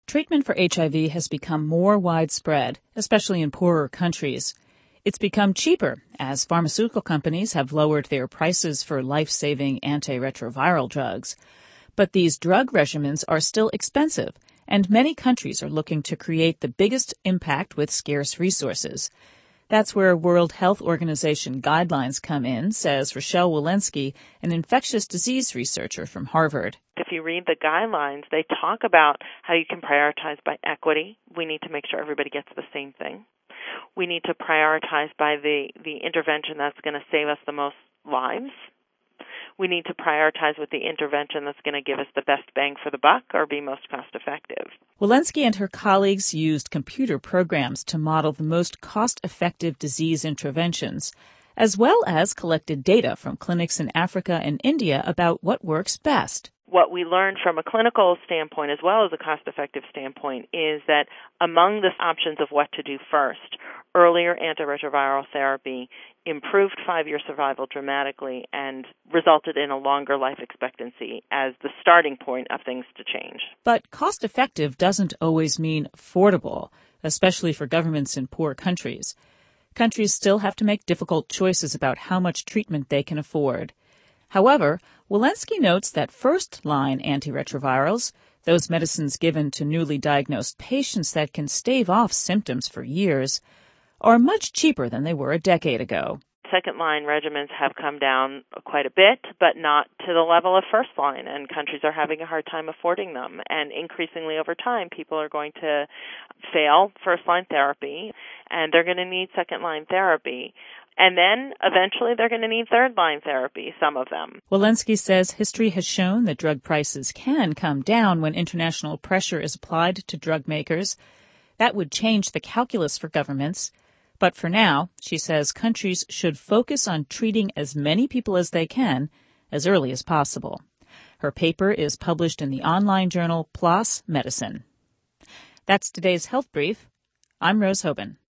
Treatment for HIV has become more widespread, especially in poorer countries. It's become cheaper as pharmaceutical companies have lowered their prices for life-saving antiretroviral drugs. But these drug regimens are still expensive, and many countries are looking to create the biggest impact with scarce resources. That's where World Health Organization guidelines come in, says Rochelle Walensky, an infectious disease researcher from Harvard. If you read the guidelines, they talk about how you can prioritize by equity. We need to make sure everybody gets the same thing. We need to prioritize by the intervention that's going to save us the most lives. We need to prioritize with the intervention that's going to give us the best bang for the buck or be most cost effective. Walensky and her colleagues used computer programs to model the most cost-effective disease interventions, as well as collected data from clinics in Africa and India about what works best. What we learned from a clinical standpoint as well as a cost-effective standpoint is that among the options of what to do first, earlier antiretroviral therapy improved 5-year survival dramatically and resulted in a longer life expectancy as the starting point of things to change. But cost-effective doesn't always mean affordable, especially for governments in poor countries. Countries still have to make difficult choices about how much treatment they can afford. However, Walensky notes that first-line antiretrovirals, those medicines given to newly diagnosed patients that can stave off symptoms for years, are much cheaper than they were a decade ago. Second-line regimens have come down quite a bit, but not to the level of first-line, and countries are having a hard time affording them. And increasingly over time, people are going to fail first-line therapy, and they're going to need second-line therapy. And then, eventually, they're going to need third-line therapy, some of them. Walensky says history has shown that drug prices can come down when international pressure is applied to drug makers. That would change the calculus for governments. But for now, she says countries should focus on treating as many people as they can as early as possible. Her paper is published in the online journal PLOS Medicine. That's today's Health Brief. I'm Rose Hoban.